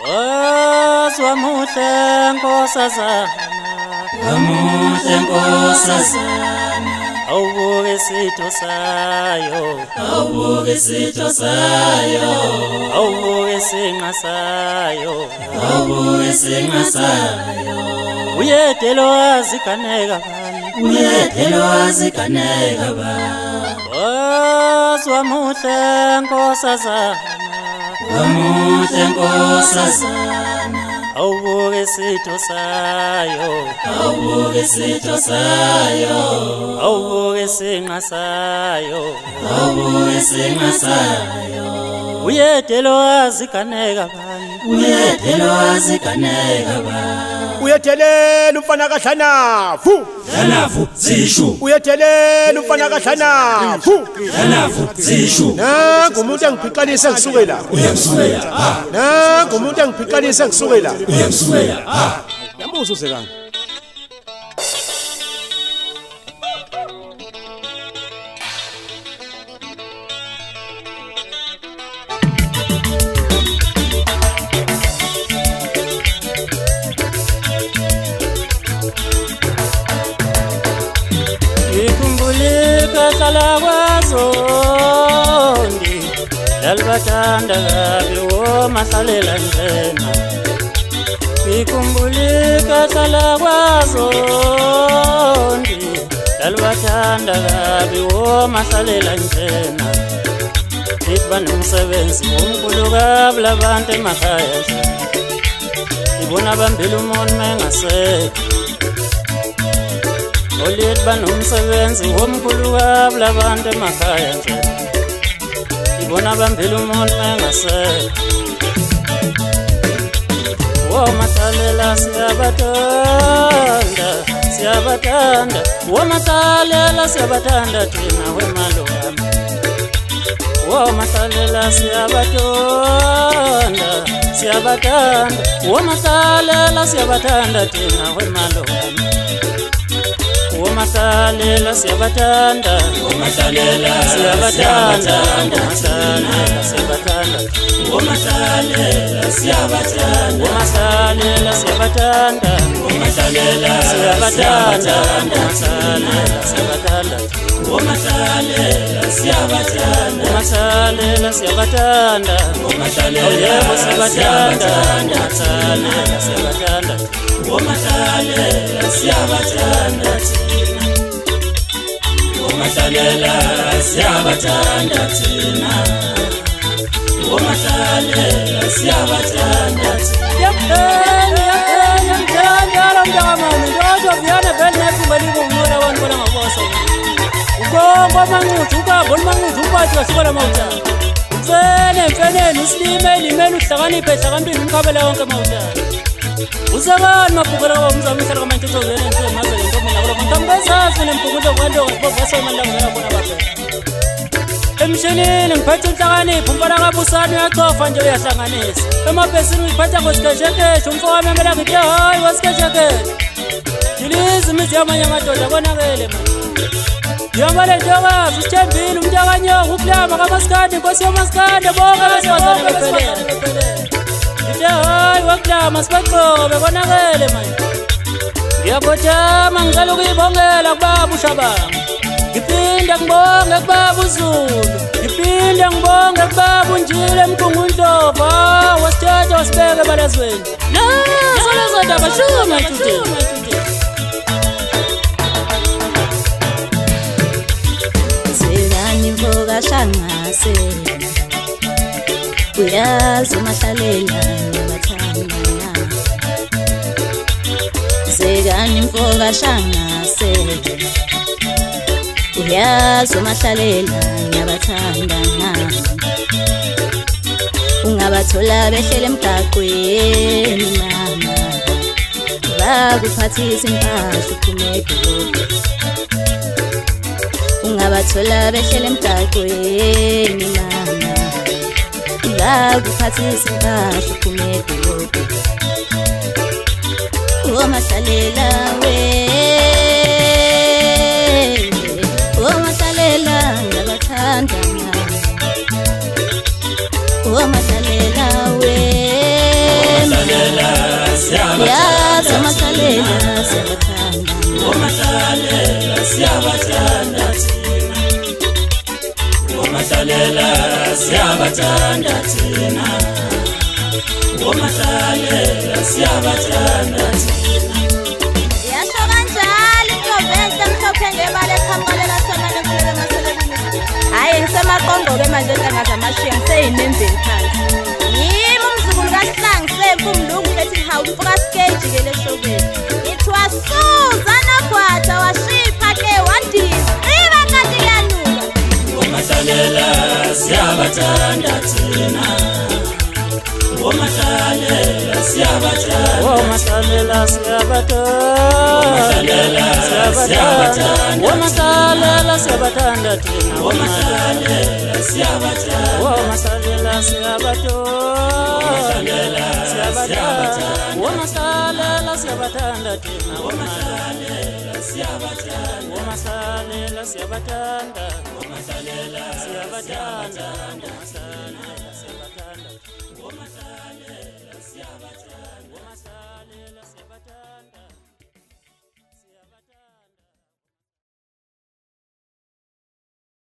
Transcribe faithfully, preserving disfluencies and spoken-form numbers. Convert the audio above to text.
Wamuhle nkosazana, wamuhle nkosazana, awubuke isitho sayo, awubuke isitho sayo, awubuke isinqa sayo, awubuke isinqa sayo. Uyedelo waziganeka bani, uyedelo waziganeka bani. Wamuhle nkosazana, wamuhle nkosazana, awubuke isitho sayo, awubuke isitho sayo, awubuke isinqa sayo, awubuke isinqa sayo. Uyedelo waziganeka bani, uyedelo waziganeka bani. Uyethelela umfana kaDlanavu, Dlanavu zishu. Uyethelela umfana kaDlanavu, Dlanavu zishu. Nangu umuntu engiphiqanisa ngisukela, uyamsukela ha. Nangu umuntu engiphiqanisa ngisukela, uyamsukela ha. Yabuza uzekani. Sala wazondi dalbatanda gabi wo masalela njena Ikumbulika sala wazondi dalbatanda gabi wo masalela njena Iba nomsebenzi omkhulu kabla abantu emakhaya Ibona bambili umuntu mengase Olid banomsebenzi womkhulu kabla abantu emakhaya nje Ibona bambili umuntu engase Wo masalela siyabatanda siyabatanda Wo masalela siyabatanda thina wemalokami Wo masalela siyabatanda siyabatanda Wo masalela siyabatanda thina wemalokami Womasalela siyabatanda, womasalela siyabatanda, womasalela siyabatanda, womasalela siyabatanda, womasalela siyabatanda, womasalela siyabatanda, womasalela siyabatanda, womasalela siyabatanda, womasalela siyabatanda, womasalela siyabatanda, womasalela siyabatanda, womasalela siyabatanda. Womasalela siyabatanda thina Womasalela siyabatanda Yaphela yaphela mthandala mntakamama Ndoto viyana vele nephunga libungula abantu bona ngabosa Ukongo amanquthu ukabona amanquthu ubathi wasibona mawutana Mfene mfeneni usilime elimele uhlakaniphe hlakaniphile umkhabela wonke mawutana Uzakani mabhukela kwa umzamo ihlala kamantutho vele nje maze lentombi ngalo ngambezazi nemphukulo kwento ngibovesa imali la ngena bona baphela Emshenini ngiphethe inhlakanipho umfana kabusani uyacofa nje uyahlanganisa emabhesini uyiphatha ngosikeshekeshe umfowami amela ngithi hayi wasikeshekeshe Yilizi imizi yamanye amadoda konakele manje Yamale ntokazi usithembile umntakanyoko ukulama kamasikandi inkosi yamasikandi bonke abesifazane bephelele Hayi wakulama sibaqobe konakele manje Ngiyakhothama ngicela ukuyibongela kubaba uShabanga Ngiphinda ngibonge kubaba uZulu Ngiphinda ngibonge kubaba uNjile eMkhungundlovu wasithatha wasibeka ebalazweni Nazo lezo ndaba shuma ntutheni Sekani mfoka shangase Uyazi umahlalela nyabathanda Sekani mfoka shangase Uyazi umahlalela nyabathanda Ungabathola behlele emgaqweni mama Bakuphathisa impahla uphume edolobheni Ungabathola behlele emgaqweni mama Bakuphathisa impahla uphume edolobheni Womahlalela we Womahlalela nyabathanda Womahlalela we Womahlalela siyabathanda Womahlalela siyabathanda thina Womahlalela siyabathanda thina Womahlalela siyabathanda thina Yasho kanjalo intombi emhlophe ngemali ekhambalela sonale kulele maselelini hayi ngisemaqongobe manje enhlanga zamashiya ngiseyinembeli phansi yimi umzukulu kaSihlangu semfu umlungu bethi hawu mfoka stage ke leshobeni ithiwa Suzana Gwada washipha ke wadiza iba kanti yanuka Womahlalela siyabathanda thina Womahlalela siyabathanda Womahlalela siyabathanda Womahlalela Womahlalela siyabathanda siyabathanda thina Womahlalela siyabathanda Womahlalela siyabathanda Womahlalela siyabathanda thina Womahlalela siyabathanda Womahlalela siyabathanda Womahlalela siyabathanda